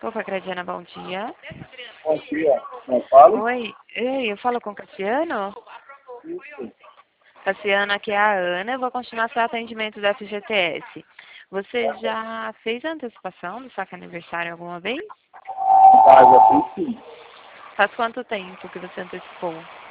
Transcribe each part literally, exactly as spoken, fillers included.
Opa, Gradiana, bom dia. Bom dia, não falo? Oi, ei, eu falo com o Cassiano? Isso. Cassiano, aqui é a Ana, eu vou continuar seu atendimento da F G T S. Você já fez a antecipação do saque aniversário alguma vez? Ah, já fiz sim. Faz quanto tempo que você antecipou?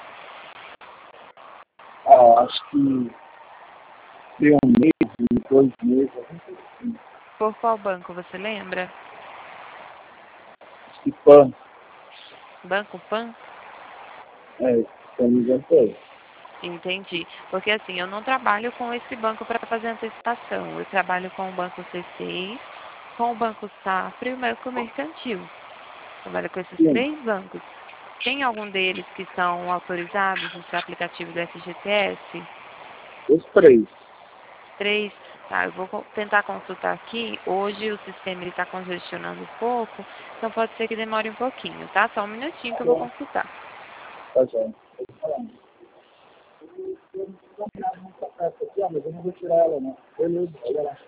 Ah, acho que tem um mês, dois meses, assim. Por qual banco, você lembra? Acho que pan, Banco Pan? é, se eu não me engano, foi. Entendi. Porque assim, eu não trabalho com esse banco para fazer antecipação. Eu trabalho com o Banco C seis, com o Banco Safra e o Banco Mercantil. Trabalho com esses Sim, três bancos. Tem algum deles que são autorizados no seu aplicativo do F G T S? os três. Três? Tá, eu vou co- tentar consultar aqui. Hoje o sistema está congestionando um pouco, então pode ser que demore um pouquinho, tá? Só um minutinho que eu vou consultar. Tá já. Aqui, ó, mas eu não vou tirar ela, não. Beleza, olha lá.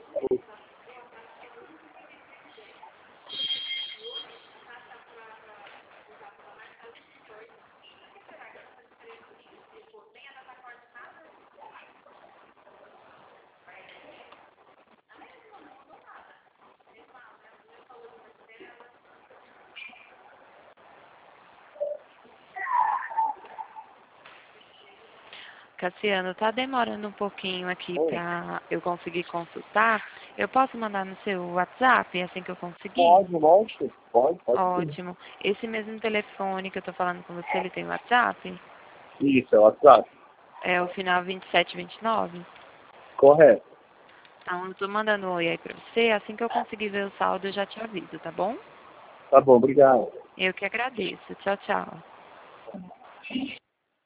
Cassiano, tá demorando um pouquinho aqui Oi. para eu conseguir consultar. Eu posso mandar no seu WhatsApp assim que eu conseguir? Pode, lógico. Pode, pode sim. Ótimo. Esse mesmo telefone que eu tô falando com você, ele tem WhatsApp? Isso, é o WhatsApp. É o final vinte e sete vinte e nove? Correto. Então, eu tô mandando um oi aí pra você. Assim que eu conseguir ver o saldo, eu já te aviso, tá bom? Tá bom, obrigado. Eu que agradeço. Tchau, tchau.